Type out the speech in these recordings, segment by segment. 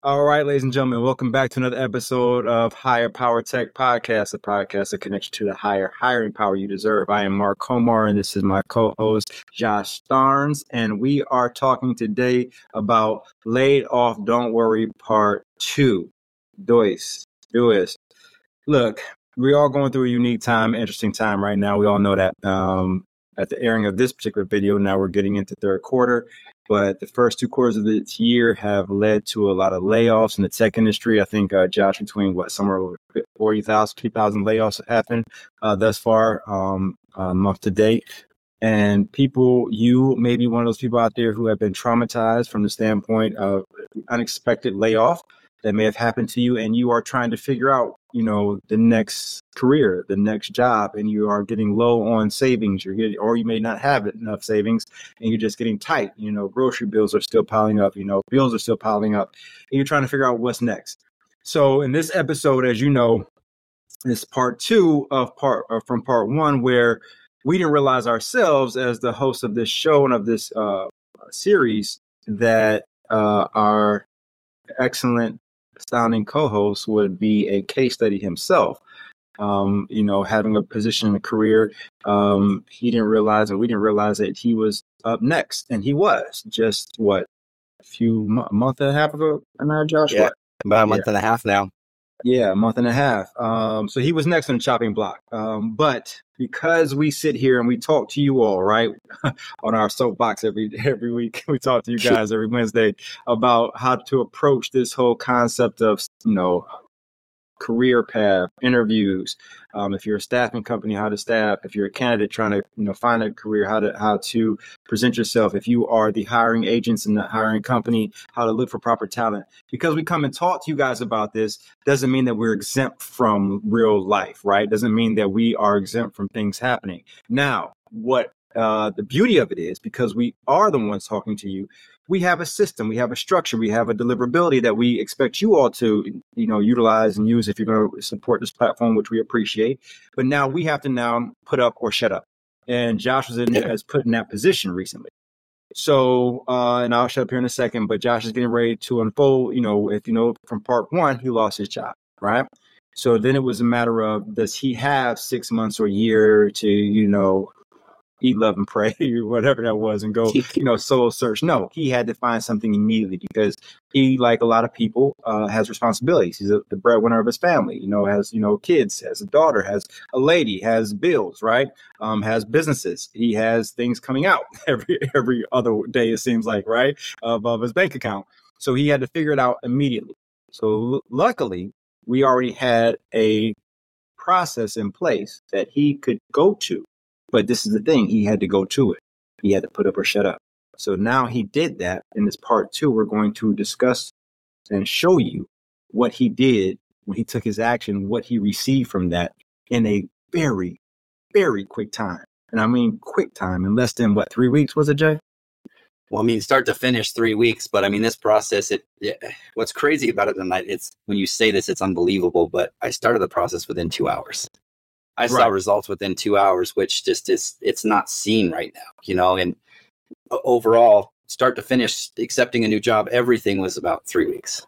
All right, ladies and gentlemen, welcome back to another episode of Higher Power Tech Podcast, a podcast that connects you to the higher hiring power you deserve. I am Mark Komar, and this is my co-host, Josh Starnes, and we are talking today about Laid Off, Don't Worry, Part 2. Dois. Look, we're all going through a unique time, interesting time right now. We all know that. At the airing of this particular video, now we're getting into third quarter. But the first 2 quarters of this year have led to a lot of layoffs in the tech industry. I think, Josh, between somewhere over 40,000, 50,000 layoffs have happened thus far, month to date. And you may be one of those people out there who have been traumatized from the standpoint of unexpected layoff that may have happened to you, and you are trying to figure out, the next career, the next job, and you are getting low on savings. Or you may not have enough savings, and you're just getting tight. Grocery bills are still piling up. Bills are still piling up, and you're trying to figure out what's next. So, in this episode, as you know, is part 2 from part 1, where we didn't realize ourselves as the host of this show and of this series that our excellent, astounding co-host would be a case study himself. Having a position in a career, he didn't realize, and we didn't realize that he was up next, and he was just a month and a half ago. Am I, Josh? Yeah, about a month and a half now. Yeah, a month and a half. So he was next on the chopping block. But because we sit here and we talk to you all, right, on our soapbox every week, we talk to you guys every Wednesday about how to approach this whole concept of, career path, interviews. If you're a staffing company, how to staff. If you're a candidate trying to, find a career, how to present yourself. If you are the hiring agents in the hiring company, how to look for proper talent. Because we come and talk to you guys about this doesn't mean that we're exempt from real life, right? Doesn't mean that we are exempt from things happening. Now, what the beauty of it is, because we are the ones talking to you, we have a system, we have a structure, we have a deliverability that we expect you all to, utilize and use if you're going to support this platform, which we appreciate. But now we have to put up or shut up. And Josh has put in that position recently. So, and I'll shut up here in a second, but Josh is getting ready to unfold, from part 1, he lost his job, right? So then it was a matter of, does he have 6 months or a year to, eat, love, and pray, or whatever that was, and go, solo search? No, he had to find something immediately because he, like a lot of people, has responsibilities. He's the breadwinner of his family, has, kids, has a daughter, has a lady, has bills, right? Has businesses. He has things coming out every other day, it seems like, right? Of his bank account. So he had to figure it out immediately. So luckily, we already had a process in place that he could go to. But this is the thing, he had to go to it. He had to put up or shut up. So now he did that. In this part 2, we're going to discuss and show you what he did when he took his action, what he received from that in a very, very quick time. And I mean quick time, in less than 3 weeks, was it, Jay? Well, start to finish 3 weeks, but this process, what's crazy about it tonight, it's when you say this, it's unbelievable, but I started the process within 2 hours. I saw results within 2 hours, which just it's not seen right now, and overall, start to finish, accepting a new job, everything was about 3 weeks.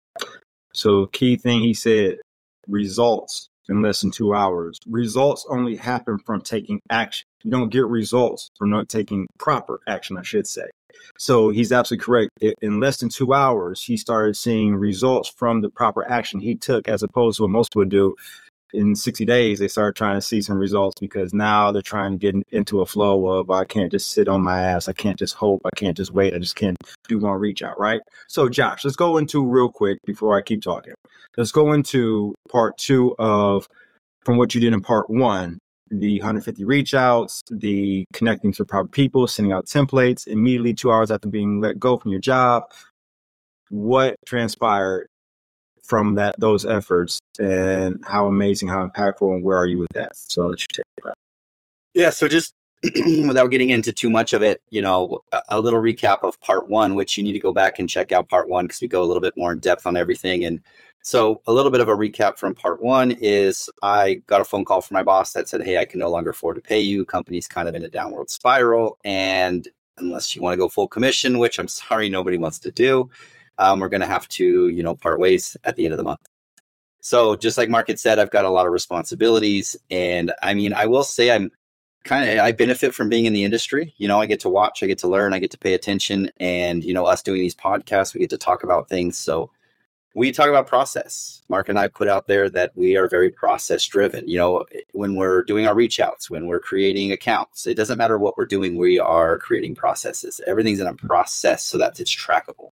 So key thing he said, results in less than 2 hours. Results only happen from taking action. You don't get results from not taking proper action, I should say. So he's absolutely correct. In less than 2 hours, he started seeing results from the proper action he took, as opposed to what most would do. In 60 days, they started trying to see some results because now they're trying to get into a flow of, I can't just sit on my ass. I can't just hope. I can't just wait. I just can't do more reach out, right? So, Josh, let's go into real quick before I keep talking. Let's go into part 2 from what you did in part 1, the 150 reach outs, the connecting to proper people, sending out templates immediately 2 hours after being let go from your job. What transpired from those efforts, and how amazing, how impactful, and where are you with that? So let's take that. Yeah, so just without getting into too much of it, a little recap of part 1, which you need to go back and check out part 1 because we go a little bit more in depth on everything. And so a little bit of a recap from part 1 is I got a phone call from my boss that said, hey, I can no longer afford to pay you. Company's kind of in a downward spiral. And unless you want to go full commission, which I'm sorry, nobody wants to do, we're going to have to, part ways at the end of the month. So just like Mark had said, I've got a lot of responsibilities. And I mean, I will say I benefit from being in the industry. I get to watch, I get to learn, I get to pay attention. And, us doing these podcasts, we get to talk about things. So we talk about process. Mark and I put out there that we are very process driven. When we're doing our reach outs, when we're creating accounts, it doesn't matter what we're doing. We are creating processes. Everything's in a process so that it's trackable.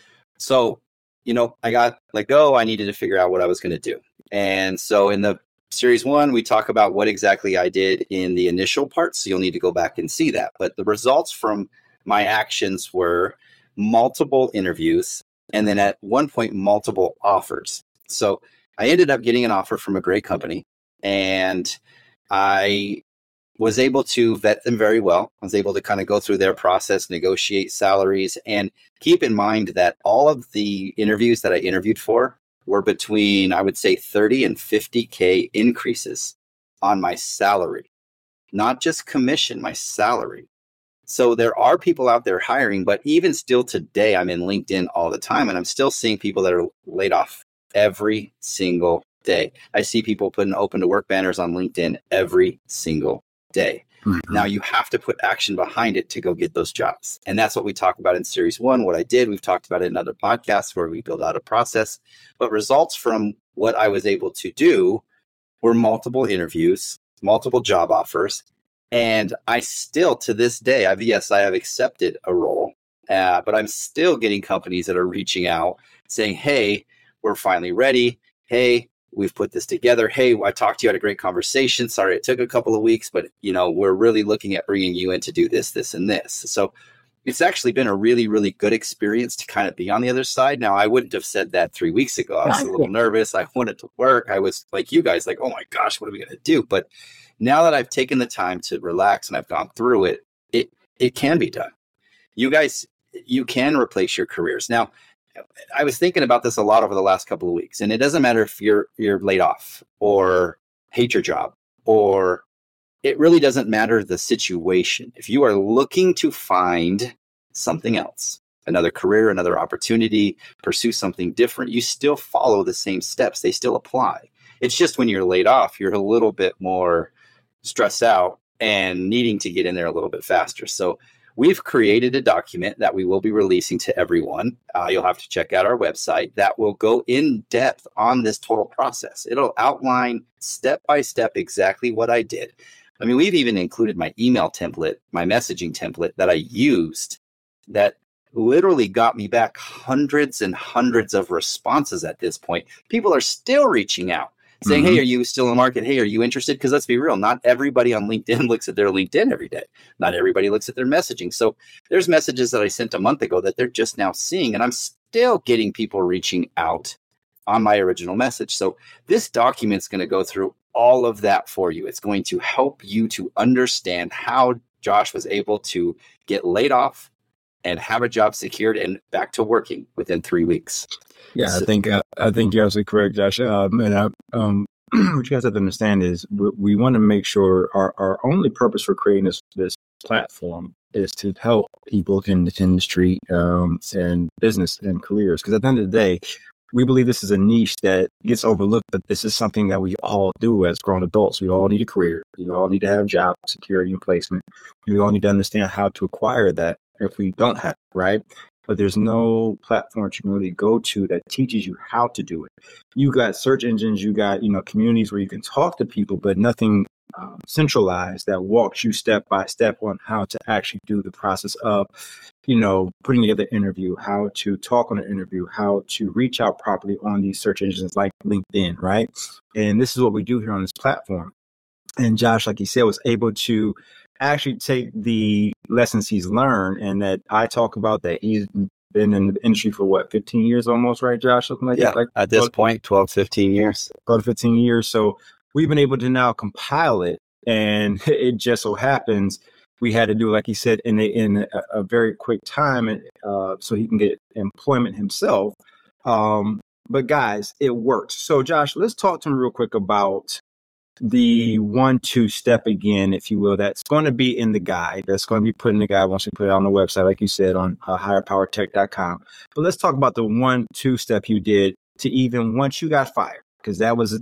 So, I got let go. I needed to figure out what I was going to do. And so in the series 1, we talk about what exactly I did in the initial part. So you'll need to go back and see that. But the results from my actions were multiple interviews. And then at one point, multiple offers. So I ended up getting an offer from a great company, and I was able to vet them very well. I was able to kind of go through their process, negotiate salaries, and keep in mind that all of the interviews that I interviewed for were between, I would say, 30 and 50K increases on my salary, not just commission, my salary. So there are people out there hiring, but even still today, I'm in LinkedIn all the time, and I'm still seeing people that are laid off every single day. I see people putting open to work banners on LinkedIn every single day. Mm-hmm. Now you have to put action behind it to go get those jobs. And that's what we talk about in series 1. What I did, we've talked about it in other podcasts where we build out a process, but results from what I was able to do were multiple interviews, multiple job offers. And I still, to this day, I have accepted a role, but I'm still getting companies that are reaching out saying, hey, we're finally ready. Hey, we've put this together. Hey, I talked to you, had a great conversation. Sorry, it took a couple of weeks, but we're really looking at bringing you in to do this, this, and this. So it's actually been a really, really good experience to kind of be on the other side. Now, I wouldn't have said that 3 weeks ago. I was a little nervous. I wanted to work. I was like you guys, like, oh my gosh, what are we going to do? But now that I've taken the time to relax and I've gone through it, it can be done. You guys, you can replace your careers. Now, I was thinking about this a lot over the last couple of weeks, and it doesn't matter if you're laid off or hate your job, or it really doesn't matter the situation. If you are looking to find something else, another career, another opportunity, pursue something different, you still follow the same steps. They still apply. It's just when you're laid off, you're a little bit more stressed out and needing to get in there a little bit faster. So we've created a document that we will be releasing to everyone. You'll have to check out our website that will go in depth on this total process. It'll outline step by step exactly what I did. I mean, we've even included my email template, my messaging template that I used that literally got me back hundreds and hundreds of responses at this point. People are still reaching out saying, hey, are you still in the market? Hey, are you interested? Because let's be real, not everybody on LinkedIn looks at their LinkedIn every day. Not everybody looks at their messaging. So there's messages that I sent a month ago that they're just now seeing, and I'm still getting people reaching out on my original message. So this document's going to go through all of that for you. It's going to help you to understand how Josh was able to get laid off and have a job secured and back to working within 3 weeks. Yeah, so, I think you're absolutely correct, Josh. What you guys have to understand is we want to make sure our only purpose for creating this platform is to help people in the industry and business and careers. Because at the end of the day, we believe this is a niche that gets overlooked, but this is something that we all do as grown adults. We all need a career. We all need to have job security and placement. We all need to understand how to acquire that if we don't have it, right? But there's no platform you can really go to that teaches you how to do it. You got search engines, you got, communities where you can talk to people, but nothing centralized that walks you step by step on how to actually do the process of, putting together an interview, how to talk on an interview, how to reach out properly on these search engines like LinkedIn, right? And this is what we do here on this platform. And Josh, like you said, was able to actually take the lessons he's learned and that I talk about, that he's been in the industry for 15 years almost, right, Josh? Something like that. Like at this point, 12, 15 years. 12 to 15 years. So we've been able to now compile it, and it just so happens we had to do, like he said, in a very quick time, and so he can get employment himself. But guys, it works. So Josh, let's talk to him real quick about the 1-2 step again, if you will, that's going to be in the guide. That's going to be put in the guide once we put it on the website, like you said, on higherpowertech.com. But let's talk about the 1-2 step you did to even once you got fired, because that was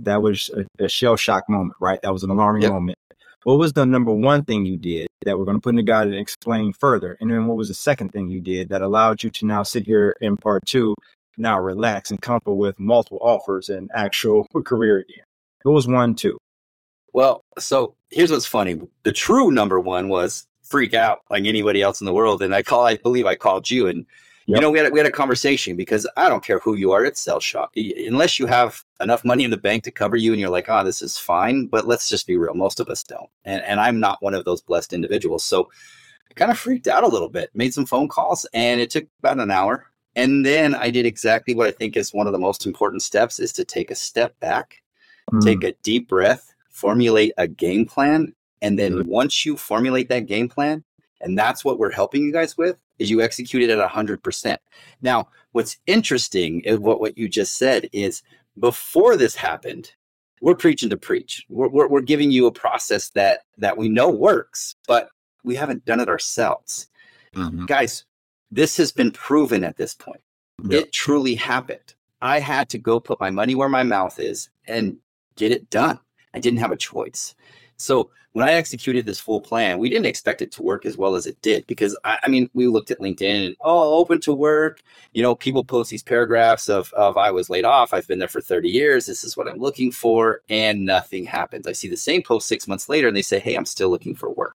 a shell shock moment, right? That was an alarming moment. What was the number one thing you did that we're going to put in the guide and explain further? And then what was the second thing you did that allowed you to now sit here in part 2, now relax and comfortable with multiple offers and actual career again? What was 1-2? Well, so here's what's funny. The true number one was freak out like anybody else in the world. And I believe I called you, and you know, we had a conversation, because I don't care who you are, it's shell shock. Unless you have enough money in the bank to cover you and you're like, oh, this is fine. But let's just be real. Most of us don't. And I'm not one of those blessed individuals. So I kind of freaked out a little bit, made some phone calls, and it took about an hour. And then I did exactly what I think is one of the most important steps, is to take a step back, take a deep breath, formulate a game plan. And then once you formulate that game plan, and that's what we're helping you guys with, is you execute it at 100%. Now, what's interesting is what you just said is, before this happened, we're preaching to preach. We're giving you a process that we know works, but we haven't done it ourselves. Guys, this has been proven at this point. It truly happened. I had to go put my money where my mouth is and get it done. I didn't have a choice. So when I executed this full plan, we didn't expect it to work as well as it did, because I mean, we looked at LinkedIn and, open to work. You know, people post these paragraphs of I was laid off. I've been there for 30 years. This is what I'm looking for. And nothing happens. I see the same post 6 months later and they say, hey, I'm still looking for work.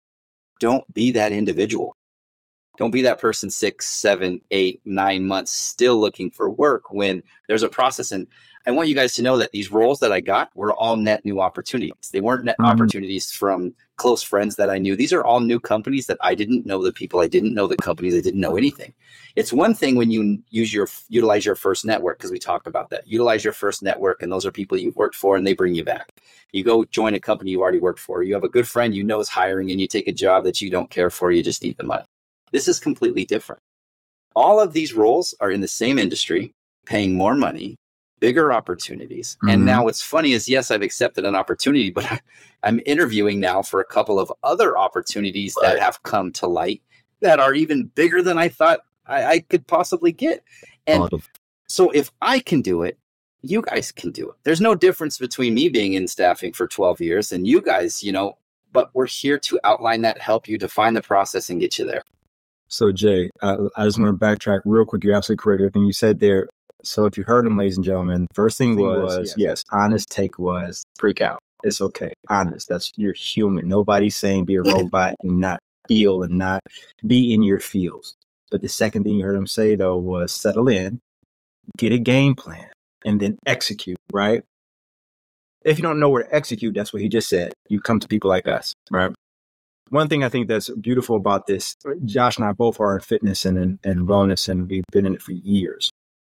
Don't be that individual. Don't be that person 6, 7, 8, 9 months still looking for work, when there's a process. And I want you guys to know that these roles that I got were all net new opportunities. They weren't net opportunities from close friends that I knew. These are all new companies that I didn't know the people. I didn't know the companies. I didn't know anything. It's one thing when you utilize your first network, because we talked about that. Utilize your first network, and those are people you've worked for, and they bring you back. You go join a company you already worked for. You have a good friend you know is hiring, and you take a job that you don't care for. You just need the money. This is completely different. All of these roles are in the same industry, paying more money, bigger opportunities. And now what's funny is, yes, I've accepted an opportunity, but I'm interviewing now for a couple of other opportunities that have come to light that are even bigger than I thought I could possibly get. And so if I can do it, you guys can do it. There's no difference between me being in staffing for 12 years and you guys, but we're here to outline that, help you define the process and get you there. So Jay, I just want to backtrack real quick. You're absolutely correct. Everything you said there. So if you heard him, ladies and gentlemen, first thing was, yes, honest take was freak out. It's okay. Honest. You're human. Nobody's saying be a robot and not feel and not be in your feels. But the second thing you heard him say, though, was settle in, get a game plan, and then execute, right? If you don't know where to execute, that's what he just said. You come to people like us, right? One thing I think that's beautiful about this, Josh and I both are in fitness and wellness, and we've been in it for years.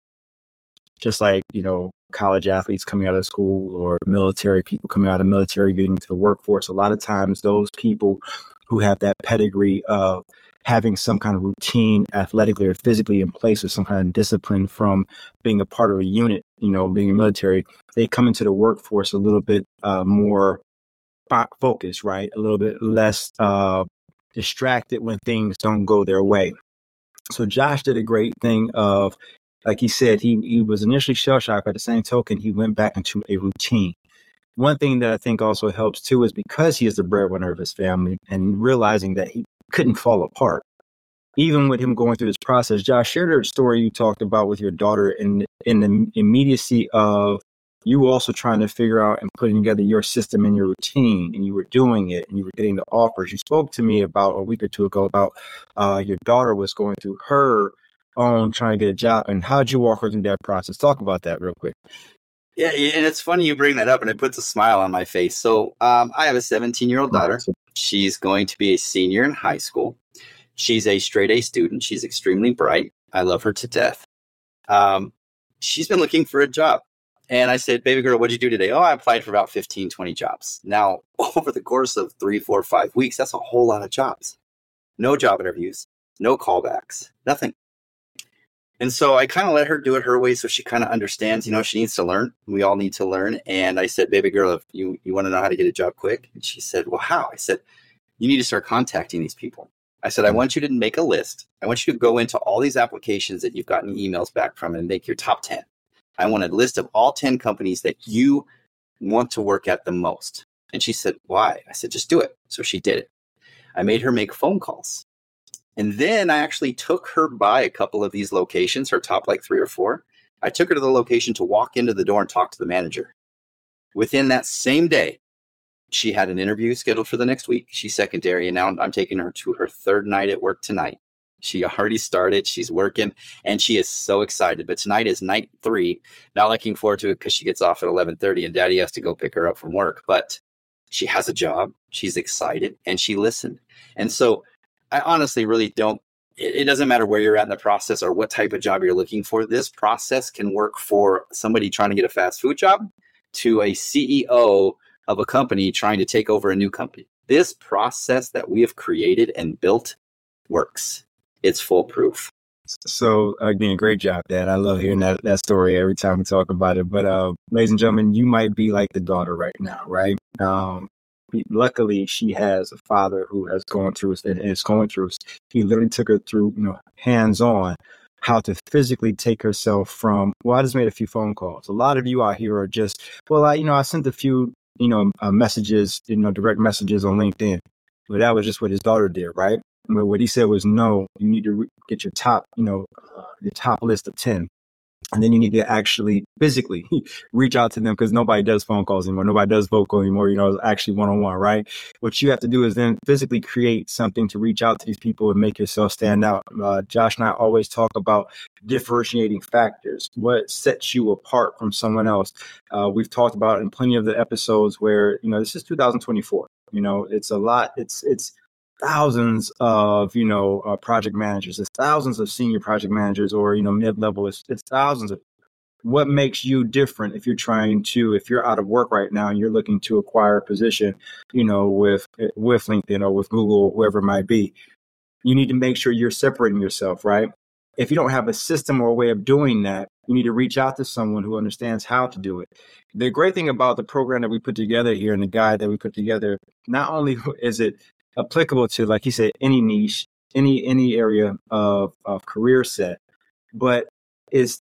Just like, college athletes coming out of school or military people coming out of military, getting into the workforce. A lot of times those people who have that pedigree of having some kind of routine athletically or physically in place, or some kind of discipline from being a part of a unit, being military, they come into the workforce a little bit more focused, right? A little bit less distracted when things don't go their way. So Josh did a great thing of, like he said, he was initially shell-shocked, but at the same token, he went back into a routine. One thing that I think also helps too is because he is the breadwinner of his family and realizing that he couldn't fall apart. Even with him going through this process, Josh, share the story you talked about with your daughter in the immediacy of you also trying to figure out and putting together your system and your routine, and you were doing it and you were getting the offers. You spoke to me about a week or two ago about your daughter was going through her own trying to get a job, and how'd you walk her through that process? Talk about that real quick. Yeah, and it's funny you bring that up, and it puts a smile on my face. So I have a 17-year-old daughter. She's going to be a senior in high school. She's a straight A student. She's extremely bright. I love her to death. She's been looking for a job. And I said, baby girl, what'd you do today? Oh, I applied for about 15, 20 jobs. Now, over the course of 3, 4, 5 weeks, that's a whole lot of jobs. No job interviews, no callbacks, nothing. And so I kind of let her do it her way so she kind of understands, she needs to learn. We all need to learn. And I said, baby girl, if you want to know how to get a job quick. And she said, well, how? I said, you need to start contacting these people. I said, I want you to make a list. I want you to go into all these applications that you've gotten emails back from and make your top 10. I want a list of all 10 companies that you want to work at the most. And she said, why? I said, just do it. So she did it. I made her make phone calls. And then I actually took her by a couple of these locations, her top like 3 or 4. I took her to the location to walk into the door and talk to the manager. Within that same day, she had an interview scheduled for the next week. She's secondary, and now I'm taking her to her 3rd night at work tonight. She already started. She's working, and she is so excited. But tonight is night 3. Not looking forward to it because she gets off at 11:30, and Daddy has to go pick her up from work. But she has a job. She's excited, and she listened. And so I honestly really don't, it doesn't matter where you're at in the process or what type of job you're looking for. This process can work for somebody trying to get a fast food job to a CEO of a company trying to take over a new company. This process that we have created and built works. It's foolproof. So again, great job, Dad. I love hearing that story every time we talk about it. But ladies and gentlemen, you might be like the daughter right now, right? Luckily, she has a father who has gone through and is going through. He literally took her through, hands-on, how to physically take herself from. Well, I just made a few phone calls. A lot of you out here are just, well, I sent a few, messages, direct messages on LinkedIn. But that was just what his daughter did, right? But what he said was, no, you need to get your top, your top list of 10. And then you need to actually physically reach out to them because nobody does phone calls anymore. Nobody does vocal anymore. It's actually one-on-one, right? What you have to do is then physically create something to reach out to these people and make yourself stand out. Josh and I always talk about differentiating factors. What sets you apart from someone else? We've talked about in plenty of the episodes where, this is 2024. It's a lot. It's thousands of, project managers. It's thousands of senior project managers or, mid-level. It's thousands of. What makes you different if you're out of work right now and you're looking to acquire a position, with LinkedIn or with Google or whoever it might be, you need to make sure you're separating yourself, right? If you don't have a system or a way of doing that, you need to reach out to someone who understands how to do it. The great thing about the program that we put together here and the guide that we put together, not only is it applicable to, like he said, any niche, any area of career set, but it's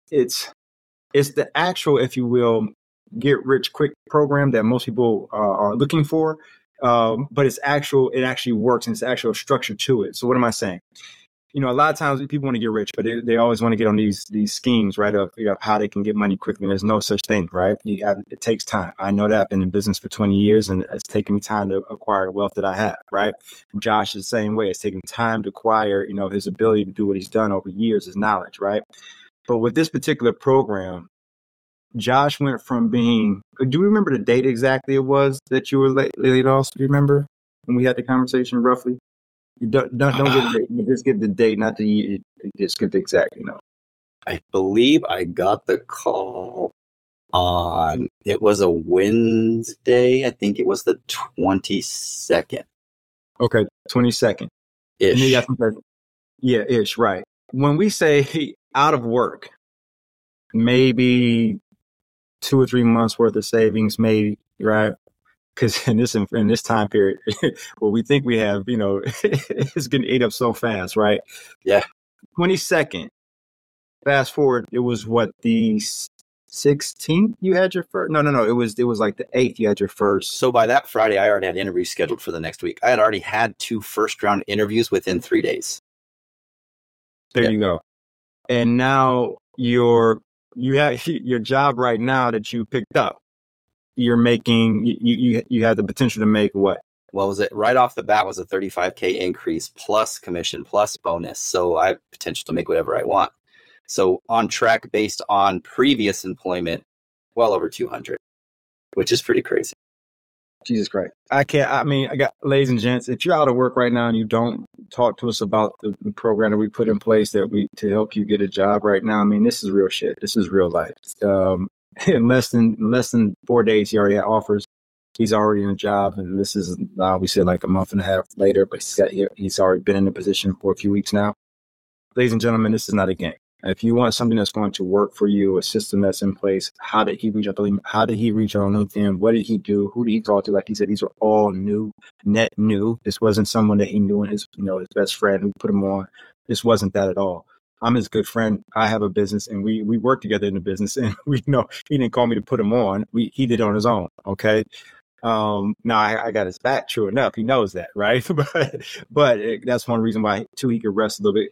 the actual, if you will, get rich quick program that most people are looking for. But it actually works, and it's actual structure to it. So what am I saying? A lot of times people want to get rich, but they always want to get on these schemes, right? Of how they can get money quickly. And there's no such thing, right? It takes time. I know that. I've been in business for 20 years, and it's taken me time to acquire the wealth that I have, right? Josh is the same way. It's taken time to acquire, his ability to do what he's done over years, his knowledge, right? But with this particular program, Josh went from being. Do you remember the date exactly it was that you were laid off? Do you remember when we had the conversation roughly? You don't get the date. Just give the date, not the year. Just give the exact. I believe I got the call on. It was a Wednesday. I think it was the 22nd. Okay, 22nd. Ish. Yeah, ish. Right. When we say out of work, maybe 2 or 3 months worth of savings, maybe, right? Because in this time period, what we think we have, it's getting ate up so fast, right? Yeah. 22nd. Fast forward, it was what, the 16th you had your first? No. It was like the 8th you had your first. So by that Friday, I already had interviews scheduled for the next week. I had already had 2 first-round interviews within 3 days. There you go. And now you have your job right now that you picked up. You're making, you have the potential to make what? Well, was it right off the bat was a $35K increase plus commission plus bonus. So I have potential to make whatever I want. So on track based on previous employment, well over 200, which is pretty crazy. Jesus Christ. Ladies and gents, if you're out of work right now and you don't talk to us about the program that we put in place to help you get a job right now, this is real shit. This is real life. In less than 4 days, he already had offers. He's already in a job, and this is we said like a month and a half later, but he's already been in a position for a few weeks now. Ladies and gentlemen, this is not a game. If you want something that's going to work for you, a system that's in place, how did he reach out to him? How did he reach out on LinkedIn? What did he do? Who did he talk to? Like he said, these are all new, net new. This wasn't someone that he knew and his best friend who put him on. This wasn't that at all. I'm his good friend. I have a business and we work together in the business, and we know he didn't call me to put him on. He did it on his own. Okay. Now I got his back. True enough. He knows that. Right. but that's one reason why too, he could rest a little bit,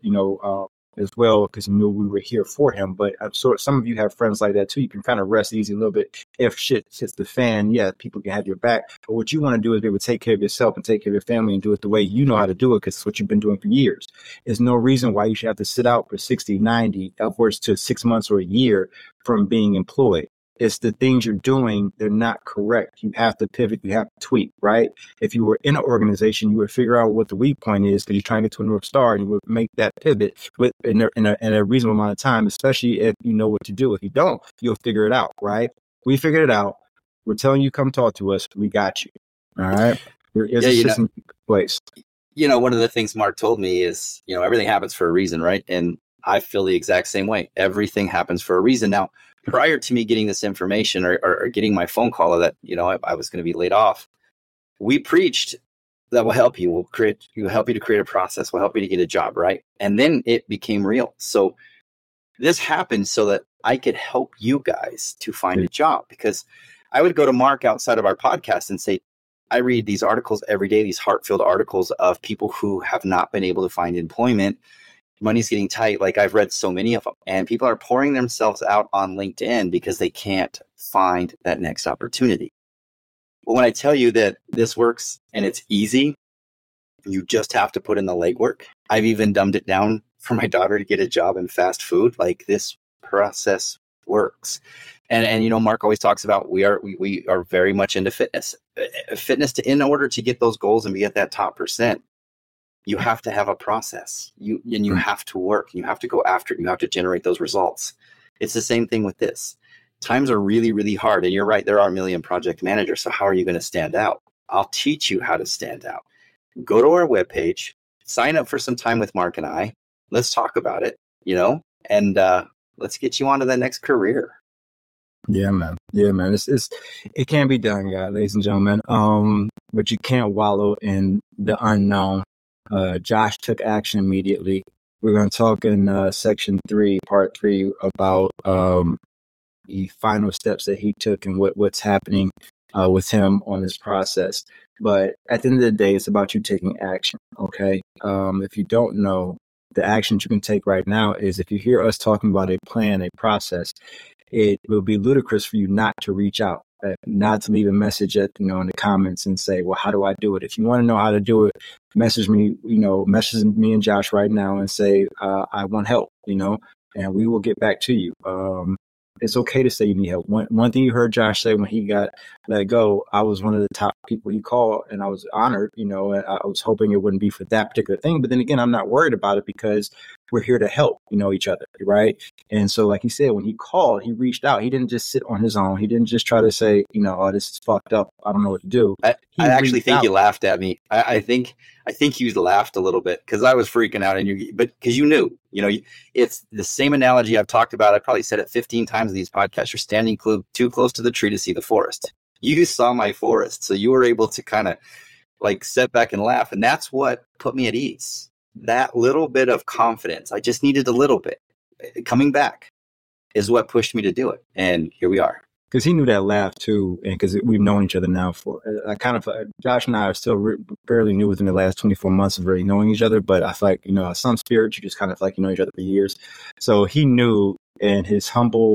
as well, because he knew we were here for him. But I'm sure some of you have friends like that too. You can kind of rest easy a little bit. If shit hits the fan, yeah, people can have your back. But what you want to do is be able to take care of yourself and take care of your family and do it the way you know how to do it, because it's what you've been doing for years. There's no reason why you should have to sit out for 60, 90, upwards to 6 months or a year from being employed. It's the things you're doing, they're not correct. You have to pivot, you have to tweak, right? If you were in an organization, you would figure out what the weak point is because you're trying to get to a North Star, and you would make that pivot in a reasonable amount of time, especially if you know what to do. If you don't, you'll figure it out, right? We figured it out. We're telling you, come talk to us. We got you. All right? There's a system in place. One of the things Mark told me is, everything happens for a reason, right? And I feel the exact same way. Everything happens for a reason. Now, prior to me getting this information or getting my phone call that, I was going to be laid off, we preached that will help you. We'll help you to create a process. We'll help you to get a job, right? And then it became real. So this happened so that I could help you guys to find a job, because I would go to Mark outside of our podcast and say, I read these articles every day, these heart-filled articles of people who have not been able to find employment. Money's getting tight. Like, I've read so many of them, and people are pouring themselves out on LinkedIn because they can't find that next opportunity. But when I tell you that this works and it's easy, you just have to put in the legwork. I've even dumbed it down for my daughter to get a job in fast food. Like, this process works. And Mark always talks about we are very much into fitness. In order to get those goals and be at that top percent, you have to have a process. You have to work. You have to go after it. You have to generate those results. It's the same thing with this. Times are really, really hard. And you're right, there are a million project managers. So how are you going to stand out? I'll teach you how to stand out. Go to our webpage, sign up for some time with Mark and I. Let's talk about it, and let's get you onto the next career. Yeah, man. It can be done, guys, ladies and gentlemen. But you can't wallow in the unknown. Josh took action immediately. We're going to talk in section 3, part 3, about the final steps that he took and what's happening with him on this process. But at the end of the day, it's about you taking action. Okay. If you don't know, the actions you can take right now is, if you hear us talking about a plan, a process, it will be ludicrous for you not to reach out. Not to leave a message in the comments and say, well, how do I do it? If you want to know how to do it, message me and Josh right now and say, I want help, and we will get back to you. It's okay to say you need help. One thing you heard Josh say when he got let go, I was one of the top people he called, and I was honored, and I was hoping it wouldn't be for that particular thing. But then again, I'm not worried about it because we're here to help, each other, right? And so, like he said, when he called, he reached out. He didn't just sit on his own. He didn't just try to say, oh, this is fucked up, I don't know what to do. I actually think you laughed at me. I think you laughed a little bit because I was freaking out, but because you knew, it's the same analogy I've talked about. I probably said it 15 times in these podcasts. You're standing too close to the tree to see the forest. You saw my forest, so you were able to kind of like step back and laugh, and that's what put me at ease. That little bit of confidence, I just needed a little bit. Coming back is what pushed me to do it, and here we are. Because he knew that laugh too, and because we've known each other now for Josh and I are still fairly new within the last 24 months of really knowing each other. But I feel like some spirits, you just kind of like know each other for years. So he knew, and he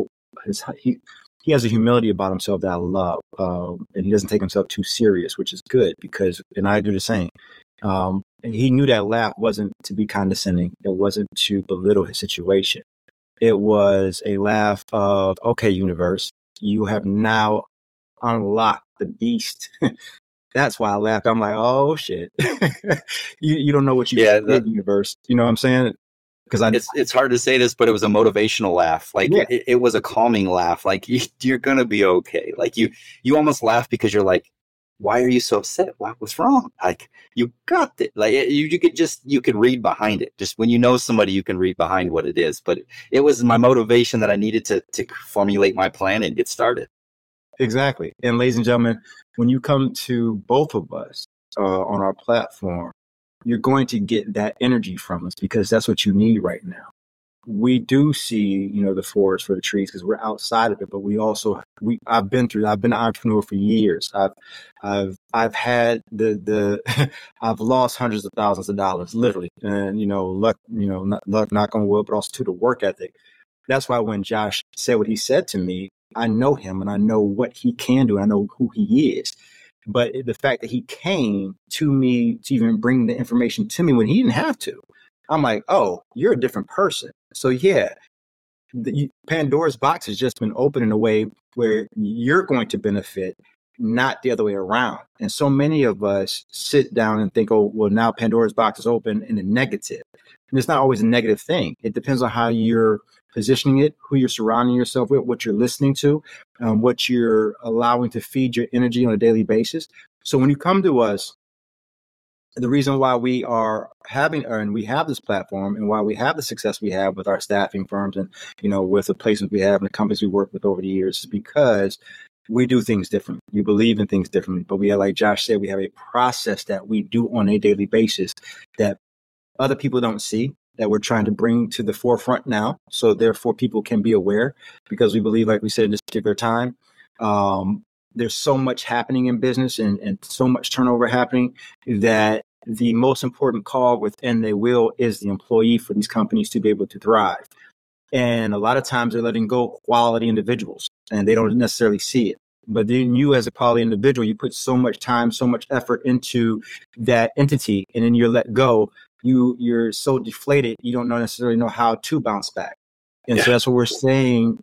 has a humility about himself that I love, and he doesn't take himself too serious, which is good and I do the same. And he knew that laugh wasn't to be condescending. It wasn't to belittle his situation. It was a laugh of, okay, universe, you have now unlocked the beast. That's why I laughed. I'm like, oh shit. you don't know what you did, universe. You know what I'm saying? Because it's hard to say this, but it was a motivational laugh. Like it was a calming laugh. Like you're gonna be okay. Like you almost laugh because you're like, why are you so upset? What's wrong? Like, you got it. Like, you could read behind it. Just when you know somebody, you can read behind what it is. But it was my motivation that I needed to formulate my plan and get started. Exactly. And ladies and gentlemen, when you come to both of us on our platform, you're going to get that energy from us because that's what you need right now. We do see, the forest for the trees because we're outside of it, but I've been an entrepreneur for years. I've had I've lost hundreds of thousands of dollars, literally. And, luck, not luck, knock on wood, but also to the work ethic. That's why when Josh said what he said to me, I know him and I know what he can do. I know who he is. But the fact that he came to me to even bring the information to me when he didn't have to, I'm like, oh, you're a different person. So yeah, Pandora's box has just been opened in a way where you're going to benefit, not the other way around. And so many of us sit down and think, oh, well, now Pandora's box is open in a negative. And it's not always a negative thing. It depends on how you're positioning it, who you're surrounding yourself with, what you're listening to, what you're allowing to feed your energy on a daily basis. So when you come to us, the reason why we are and we have this platform and why we have the success we have with our staffing firms and, with the places we have and the companies we work with over the years is because we do things differently. We believe in things differently, but like Josh said, we have a process that we do on a daily basis that other people don't see, that we're trying to bring to the forefront now. So therefore people can be aware because we believe, like we said, in this particular time, there's so much happening in business and so much turnover happening that the most important call within the wheel is the employee for these companies to be able to thrive. And a lot of times they're letting go quality individuals and they don't necessarily see it. But then you as a quality individual, you put so much time, so much effort into that entity and then you're let go. You're so deflated, you don't necessarily know how to bounce back. And so that's what we're saying.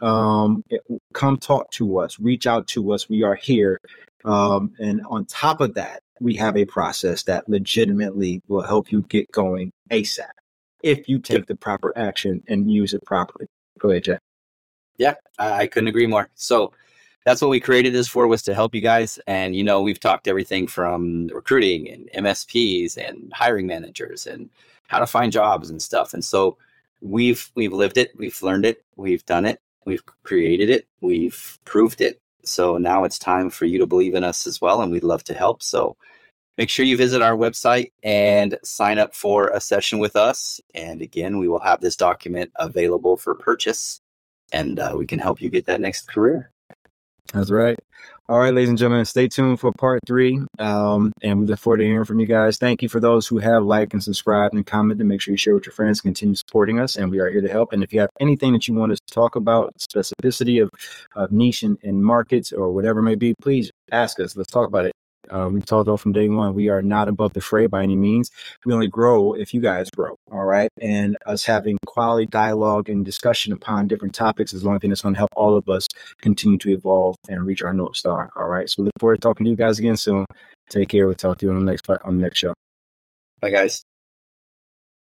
Come talk to us, reach out to us. We are here. And on top of that, we have a process that legitimately will help you get going ASAP if you take the proper action and use it properly. Go ahead, Jay. Yeah, I couldn't agree more. So that's what we created this for, was to help you guys. And, we've talked everything from recruiting and MSPs and hiring managers and how to find jobs and stuff. And so we've lived it, we've learned it, we've done it, we've created it, we've proved it. So now it's time for you to believe in us as well. And we'd love to help. So make sure you visit our website and sign up for a session with us. And again, we will have this document available for purchase and we can help you get that next career. That's right. All right, ladies and gentlemen, stay tuned for part 3. And we look forward to hearing from you guys. Thank you for those who have liked and subscribed and commented. Make sure you share with your friends, continue supporting us, and we are here to help. And if you have anything that you want us to talk about, specificity of niche and markets or whatever it may be, please ask us. Let's talk about it. We talked about from day one, we are not above the fray by any means. We only grow if you guys grow. All right. And us having quality dialogue and discussion upon different topics is the only thing that's going to help all of us continue to evolve and reach our North Star. All right. So look forward to talking to you guys again soon. Take care. We'll talk to you on the next show. Bye, guys.